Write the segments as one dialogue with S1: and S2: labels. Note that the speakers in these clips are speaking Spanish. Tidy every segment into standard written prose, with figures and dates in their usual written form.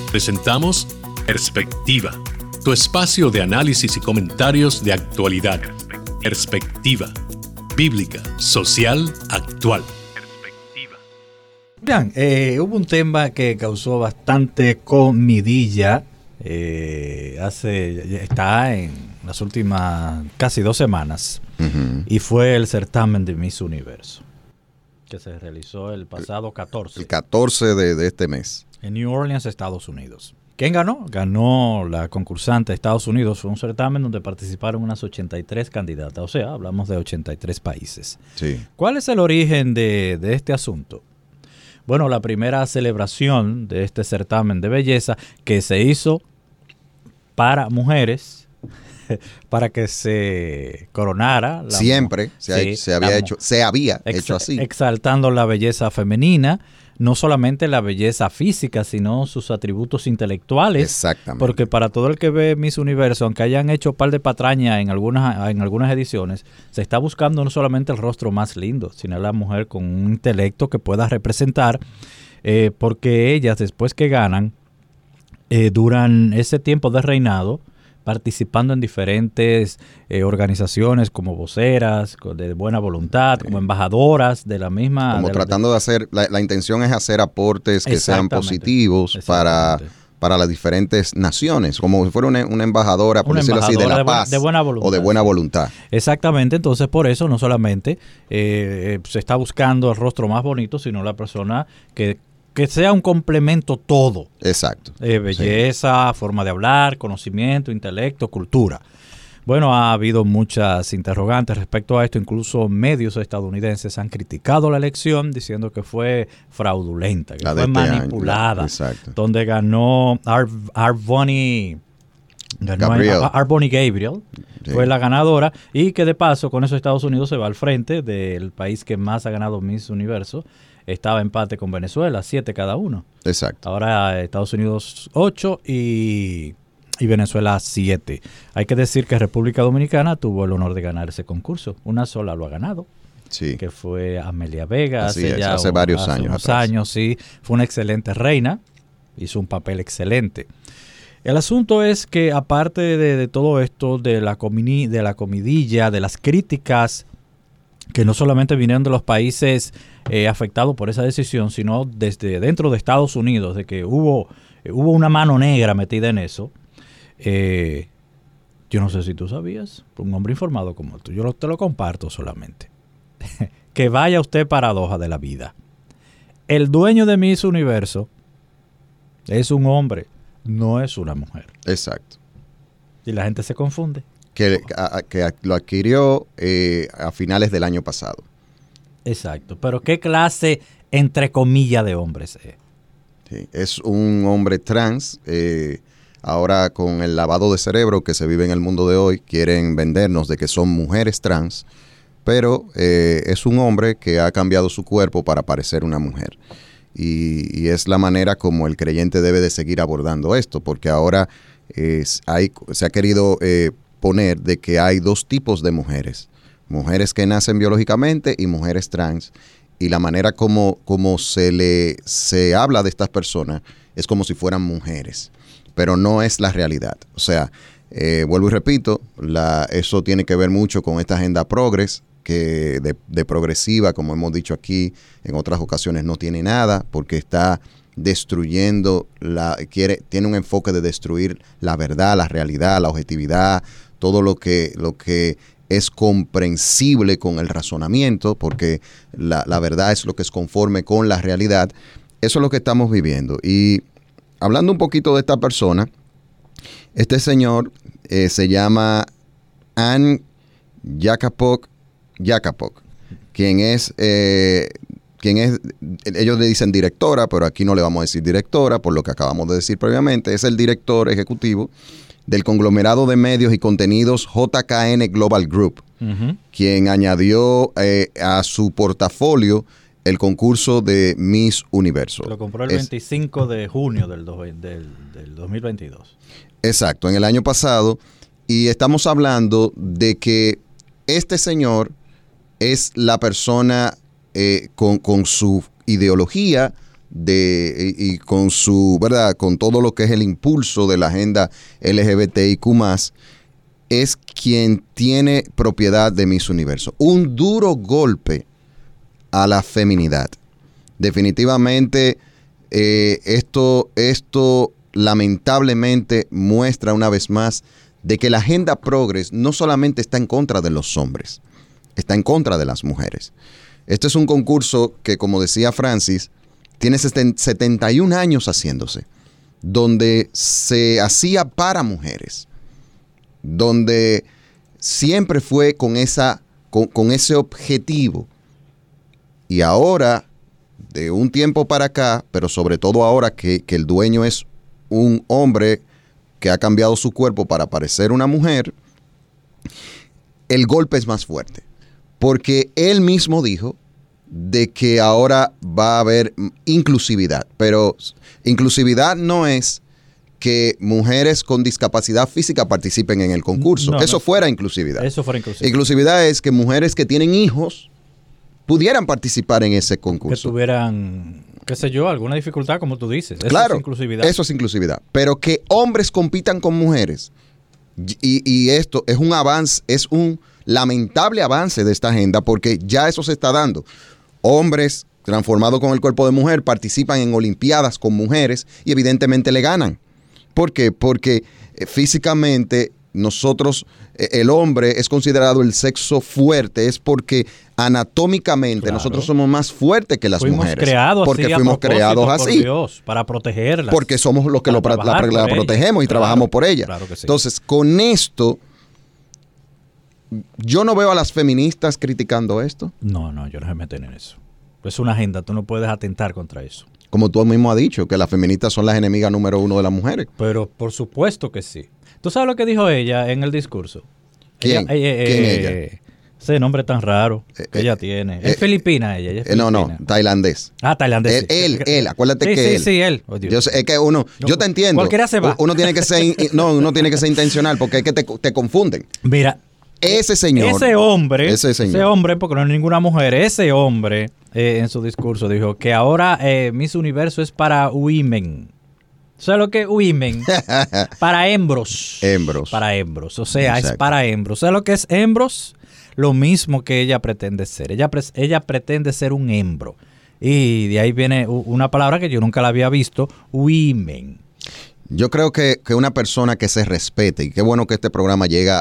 S1: Presentamos Perspectiva, tu espacio de análisis y comentarios de actualidad. Perspectiva, bíblica, social, actual.
S2: Bien, hubo un tema que causó bastante comidilla, está en las últimas casi 2 semanas, y fue el certamen de Miss Universo, que se realizó el pasado 14.
S3: El 14 de este mes.
S2: En New Orleans, Estados Unidos. ¿Quién ganó? Ganó la concursante de Estados Unidos. Fue un certamen donde participaron unas 83 candidatas, o sea, hablamos de 83 países.
S3: Sí.
S2: ¿Cuál es el origen de este asunto? Bueno, la primera celebración de este certamen de belleza que se hizo para mujeres, para que se coronara.
S3: Siempre se había hecho así.
S2: Exaltando la belleza femenina, no solamente la belleza física, sino sus atributos intelectuales.
S3: Exactamente.
S2: Porque para todo el que ve Miss Universo, aunque hayan hecho un par de patrañas en algunas ediciones, se está buscando no solamente el rostro más lindo, sino la mujer con un intelecto que pueda representar, porque ellas, después que ganan, duran ese tiempo de reinado participando en diferentes organizaciones como voceras, de buena voluntad, como embajadoras de la misma...
S3: Como tratando de hacer, la intención es hacer aportes que sean positivos para las diferentes naciones, como si fuera una embajadora, por decirlo así, de la paz
S2: de buena voluntad,
S3: o de buena voluntad.
S2: Exactamente, entonces por eso no solamente se está buscando el rostro más bonito, sino la persona que sea un complemento todo.
S3: Exacto.
S2: Belleza, forma de hablar, conocimiento, intelecto, cultura. Bueno, ha habido muchas interrogantes respecto a esto. Incluso medios estadounidenses han criticado la elección diciendo que fue fraudulenta, que fue manipulada.
S3: Exacto.
S2: Donde ganó Arboni Gabriel, sí, fue la ganadora, y que de paso con eso Estados Unidos se va al frente del país que más ha ganado Miss Universo. Estaba empate con Venezuela, 7 cada uno.
S3: Exacto.
S2: Ahora Estados Unidos 8 y Venezuela 7. Hay que decir que República Dominicana tuvo el honor de ganar ese concurso. Una sola lo ha ganado,
S3: sí,
S2: que fue Amelia Vega.
S3: Hace varios años.
S2: Sí. Fue una excelente reina, hizo un papel excelente. El asunto es que aparte de todo esto, de la comidilla, de las críticas, que no solamente vinieron de los países afectados por esa decisión, sino desde dentro de Estados Unidos, de que hubo una mano negra metida en eso. Yo no sé si tú sabías, un hombre informado como tú, te lo comparto solamente. Que vaya usted paradoja de la vida. El dueño de Miss Universo es un hombre, no es una mujer.
S3: Exacto.
S2: Y la gente se confunde.
S3: Que lo adquirió a finales del año pasado.
S2: Exacto, pero ¿qué clase, entre comillas, de hombres es?
S3: Sí, es un hombre trans. Ahora con el lavado de cerebro que se vive en el mundo de hoy, quieren vendernos de que son mujeres trans, pero es un hombre que ha cambiado su cuerpo para parecer una mujer. Y es la manera como el creyente debe de seguir abordando esto, porque ahora se ha querido poner de que hay 2 tipos de mujeres que nacen biológicamente y mujeres trans, y la manera como se habla de estas personas es como si fueran mujeres, pero no es la realidad. O sea, vuelvo y repito, eso tiene que ver mucho con esta agenda progres, que de progresiva, como hemos dicho aquí en otras ocasiones, no tiene nada, porque está destruyendo, tiene un enfoque de destruir la verdad, la realidad, la objetividad, todo lo que es comprensible con el razonamiento, porque la verdad es lo que es conforme con la realidad. Eso es lo que estamos viviendo. Y hablando un poquito de esta persona, este señor se llama Anne Jacapok, quien es, ellos le dicen directora, pero aquí no le vamos a decir directora, por lo que acabamos de decir previamente. Es el director ejecutivo del conglomerado de medios y contenidos JKN Global Group, quien añadió a su portafolio el concurso de Miss Universo.
S2: Lo compró el 25 de junio del 2022.
S3: Exacto, en el año pasado. Y estamos hablando de que este señor es la persona con su ideología, y con su, ¿verdad? Con todo lo que es el impulso de la agenda LGBTIQ+, es quien tiene propiedad de Miss Universo. Un duro golpe a la feminidad. Definitivamente, esto lamentablemente muestra una vez más de que la agenda progres no solamente está en contra de los hombres, está en contra de las mujeres. Este es un concurso que, como decía Francis, tiene 71 años haciéndose, donde se hacía para mujeres, donde siempre fue con ese objetivo. Y ahora, de un tiempo para acá, pero sobre todo ahora que el dueño es un hombre que ha cambiado su cuerpo para parecer una mujer, el golpe es más fuerte. Porque él mismo dijo de que ahora va a haber inclusividad. Pero inclusividad no es que mujeres con discapacidad física participen en el concurso. Eso fuera inclusividad.
S2: Eso fuera inclusividad.
S3: Inclusividad es que mujeres que tienen hijos pudieran participar en ese concurso.
S2: Que tuvieran, qué sé yo, alguna dificultad, como tú dices. Eso
S3: claro,
S2: es inclusividad.
S3: Eso es inclusividad. Pero que hombres compitan con mujeres, y esto es un avance, es un lamentable avance de esta agenda, porque ya eso se está dando. Hombres transformados con el cuerpo de mujer participan en olimpiadas con mujeres y evidentemente le ganan. ¿Por qué? Porque físicamente nosotros, el hombre es considerado el sexo fuerte, es porque anatómicamente nosotros somos más fuertes que las mujeres. Porque fuimos creados así. Por
S2: Dios, para protegerlas.
S3: Porque somos los que la protegemos y trabajamos por ella.
S2: Claro que sí.
S3: Entonces, con esto, yo no veo a las feministas criticando esto.
S2: No, yo no me meto en eso. Es una agenda, tú no puedes atentar contra eso.
S3: Como tú mismo has dicho, que las feministas son las enemigas número 1 de las mujeres.
S2: Pero por supuesto que sí. ¿Tú sabes lo que dijo ella en el discurso?
S3: ¿Quién? ¿Quién ella?
S2: Ese nombre tan raro que ella tiene. Es filipina ella. Es filipina.
S3: No, tailandés.
S2: Tailandés.
S3: Él, acuérdate que él.
S2: Sí, él.
S3: Oh, Dios. Es que yo te entiendo.
S2: Cualquiera se va.
S3: Uno tiene que ser, uno tiene que ser intencional porque es que te confunden.
S2: Mira.
S3: Ese señor.
S2: Ese hombre, porque no es ninguna mujer, ese hombre en su discurso dijo que ahora Miss Universo es para women. ¿Sabes lo que es women? Para hembros. Para hembros. O sea, exacto. Es para hembros. ¿Sabes lo que es hembros? Lo mismo que ella pretende ser. Ella pretende ser un hembro. Y de ahí viene una palabra que yo nunca la había visto, women.
S3: Yo creo que una persona que se respete, y qué bueno que este programa llega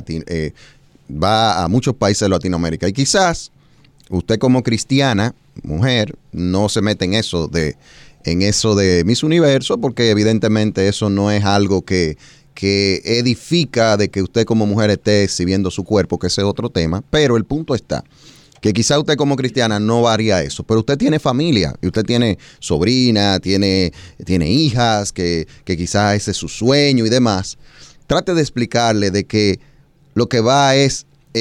S3: va a muchos países de Latinoamérica, y quizás usted como cristiana, mujer, no se mete en eso de Miss Universo, porque evidentemente eso no es algo que edifica de que usted como mujer esté exhibiendo su cuerpo, que ese es otro tema, pero el punto está que quizá usted como cristiana no haría eso, pero usted tiene familia y usted tiene sobrina, tiene hijas, que quizás ese es su sueño y demás. Trate de explicarle de que lo que va es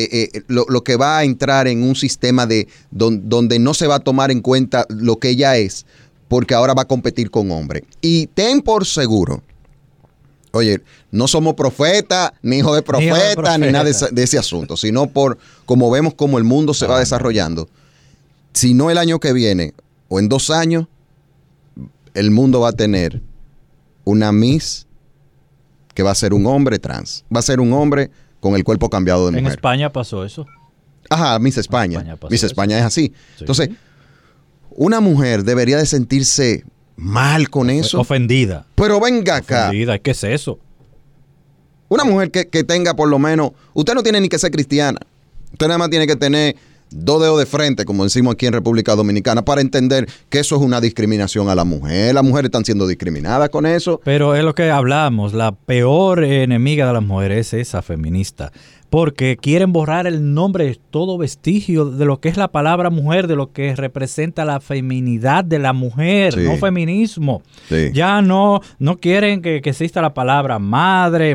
S3: lo que va a entrar en un sistema donde no se va a tomar en cuenta lo que ella es, porque ahora va a competir con hombres. Y ten por seguro, oye, no somos profetas, ni hijos de profeta, ni nada de ese asunto, sino por como vemos cómo el mundo se va desarrollando. Si no el año que viene o en 2 años, el mundo va a tener una Miss que va a ser un hombre trans. Va a ser un hombre con el cuerpo cambiado de mujer.
S2: En España pasó eso.
S3: Ajá, Miss España. Miss España es así. Sí. Entonces, una mujer debería de sentirse mal con eso.
S2: Ofendida.
S3: Pero venga acá.
S2: Ofendida, ¿qué es eso?
S3: Una mujer que tenga por lo menos... Usted no tiene ni que ser cristiana. Usted nada más tiene que tener 2 dedos de frente, como decimos aquí en República Dominicana, para entender que eso es una discriminación a la mujer. Las mujeres están siendo discriminadas con eso.
S2: Pero es lo que hablamos. La peor enemiga de las mujeres es esa feminista. Porque quieren borrar el nombre, todo vestigio de lo que es la palabra mujer, de lo que representa la feminidad de la mujer, sí. No feminismo. Sí. Ya no quieren que exista la palabra madre,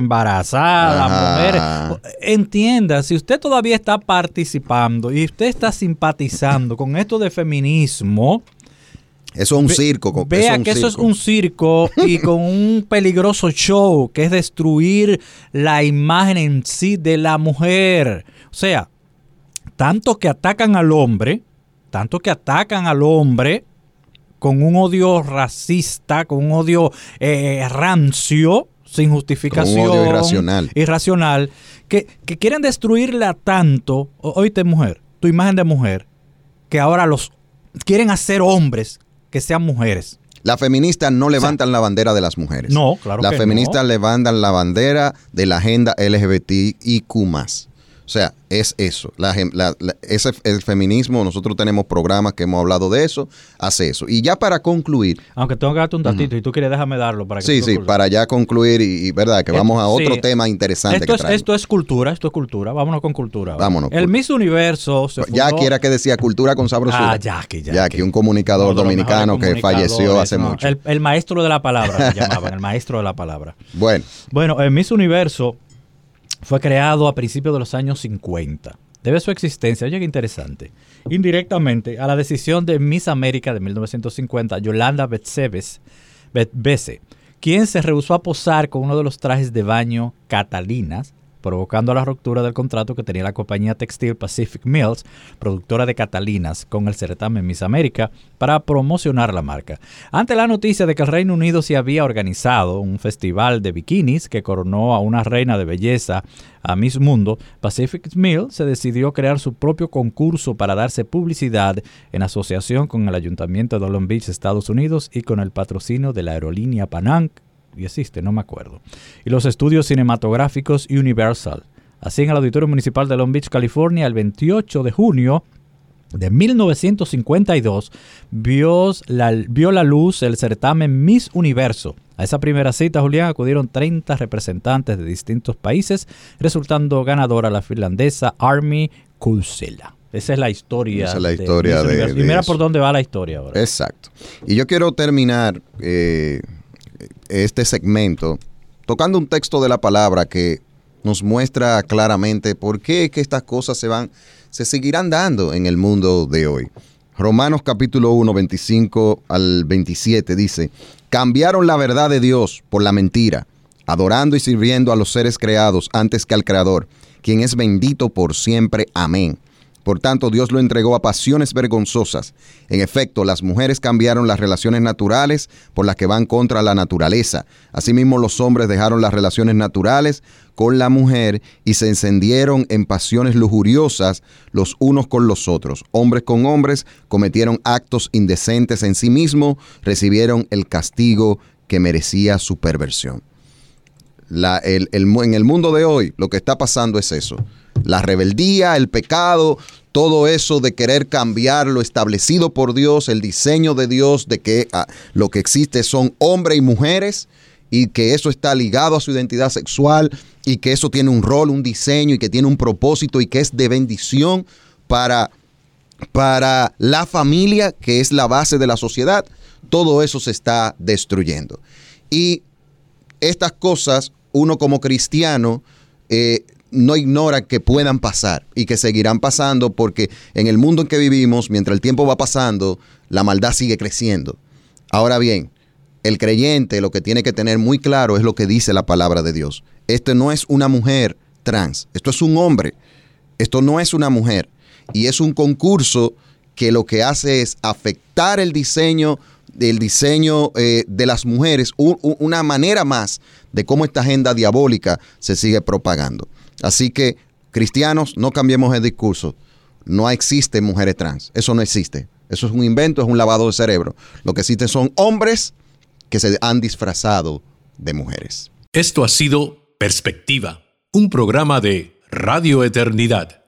S2: embarazada, mujer. Entienda, si usted todavía está participando y usted está simpatizando con esto de feminismo...
S3: Eso es un circo.
S2: Vea que eso es un circo y con un peligroso show que es destruir la imagen en sí de la mujer. O sea, tanto que atacan al hombre, con un odio racista, con un odio rancio, sin justificación.
S3: Con un odio irracional.
S2: Que quieren destruirla tanto, oíste mujer, tu imagen de mujer, que ahora los quieren hacer hombres que sean mujeres.
S3: Las feministas no levantan la bandera de las mujeres.
S2: No, claro que no.
S3: Las feministas levantan la bandera de la agenda LGBTIQ+. O sea, es eso. El feminismo, nosotros tenemos programas que hemos hablado de eso, hace eso. Y ya para concluir...
S2: Aunque tengo que darte un datito y tú quieres déjame darlo para que...
S3: Sí, para ya concluir y verdad, que vamos a otro tema interesante que traemos.
S2: Esto es cultura, vámonos con cultura.
S3: Vámonos.
S2: El Miss Universo se fundó...
S3: Jackie era que decía cultura con sabrosura.
S2: Jackie,
S3: un comunicador dominicano que falleció hace mucho.
S2: El maestro de la palabra, le llamaban, el maestro de la palabra. Bueno, el Miss Universo fue creado a principios de los años 50. Debe su existencia, oye qué interesante, indirectamente a la decisión de Miss América de 1950, Yolanda Besse, quien se rehusó a posar con uno de los trajes de baño Catalinas, provocando la ruptura del contrato que tenía la compañía textil Pacific Mills, productora de Catalinas, con el certamen Miss América para promocionar la marca. Ante la noticia de que el Reino Unido se había organizado un festival de bikinis que coronó a una reina de belleza, a Miss Mundo, Pacific Mills se decidió crear su propio concurso para darse publicidad en asociación con el Ayuntamiento de Long Beach, Estados Unidos, y con el patrocinio de la aerolínea Pan Am, y existe, no me acuerdo, y los estudios cinematográficos Universal. Así, en el Auditorio Municipal de Long Beach, California, el 28 de junio de 1952, vio la luz el certamen Miss Universo. A esa primera cita, Julián, acudieron 30 representantes de distintos países, resultando ganadora la finlandesa Armi Kuusela. Esa es la historia.
S3: Esa es la historia de
S2: y mira por dónde va la historia ahora.
S3: Exacto. Y yo quiero terminar este segmento tocando un texto de la palabra que nos muestra claramente por qué es que estas cosas se seguirán dando en el mundo de hoy. Romanos capítulo 1, 25 al 27 dice: cambiaron la verdad de Dios por la mentira, adorando y sirviendo a los seres creados antes que al Creador, quien es bendito por siempre. Amén. Por tanto, Dios lo entregó a pasiones vergonzosas. En efecto, las mujeres cambiaron las relaciones naturales por las que van contra la naturaleza. Asimismo, los hombres dejaron las relaciones naturales con la mujer y se encendieron en pasiones lujuriosas los unos con los otros. Hombres con hombres cometieron actos indecentes en sí mismos, recibieron el castigo que merecía su perversión. En el mundo de hoy, lo que está pasando es eso. La rebeldía, el pecado, todo eso de querer cambiar lo establecido por Dios, el diseño de Dios de que lo que existe son hombres y mujeres y que eso está ligado a su identidad sexual y que eso tiene un rol, un diseño y que tiene un propósito y que es de bendición para la familia, que es la base de la sociedad. Todo eso se está destruyendo. Y estas cosas, uno como cristiano, no ignora que puedan pasar y que seguirán pasando, porque en el mundo en que vivimos, mientras el tiempo va pasando, la maldad sigue creciendo. Ahora bien, el creyente lo que tiene que tener muy claro es lo que dice la palabra de Dios. Esto no es una mujer trans, esto es un hombre, esto no es una mujer. Y es un concurso que lo que hace es afectar el diseño de las mujeres, una manera más de cómo esta agenda diabólica se sigue propagando. Así que, cristianos, no cambiemos el discurso. No existen mujeres trans. Eso no existe. Eso es un invento, es un lavado de cerebro. Lo que existen son hombres que se han disfrazado de mujeres.
S1: Esto ha sido Perspectiva, un programa de Radio Eternidad.